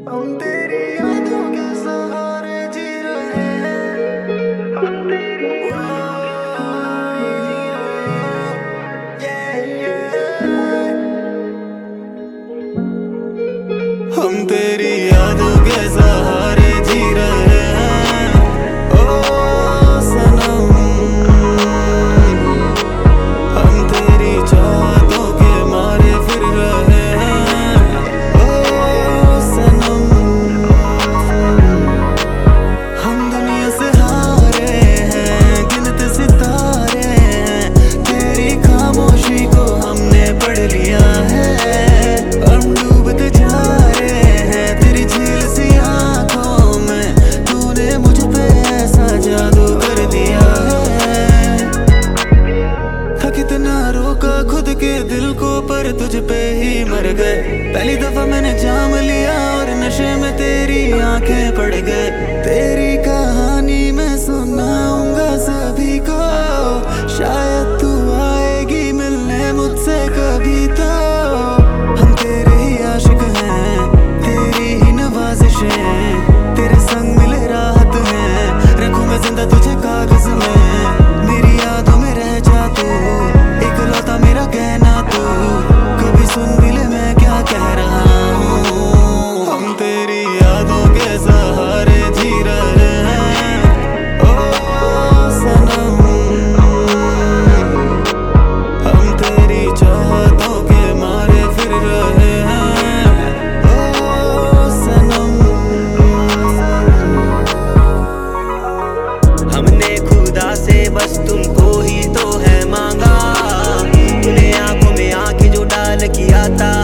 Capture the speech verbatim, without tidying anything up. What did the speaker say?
हम तेरी यादों के सहारे जी रहे हैं। हम तेरी हम तेरी यादों के सहारे जी रहे हैं। ओ सनम, हम तेरी चाहतों के मारे फिर रहे हैं। ओ सनम, हम दुनिया से हारे हैं, गिनते सितारे हैं। तेरी खामोशी को हमने पढ़ लिया है। हम डूबते जा खुद के दिल को पर तुझ पे ही मर गए। पहली दफा मैंने जाम लिया और नशे में तेरी आंखें पड़ गए। तेरी कहानी मैं सुनाऊंगा सभी को, शायद तू आएगी मिलने मुझसे कभी तो। हम तेरे ही आशिक हैं, तेरी ही नवाजिशें, तेरे संग मिले राहत है। रखूं मैं जिंदा तुझे कागज में, मेरी यादों में रह जा तू, इकलौता मेरा कहना तू। कभी सुन भी ले मैं क्या कह रहा हूँ। हम तेरी यादों के सहारे जी रहे हैं। ओ सनम, हम तेरी चाहतों के मारे फिर रहे हैं। ओ सनम, हमने खुदा से बस तुमको ही तो है मांगा। तूने आंखों में आंखें जो डाल किया था,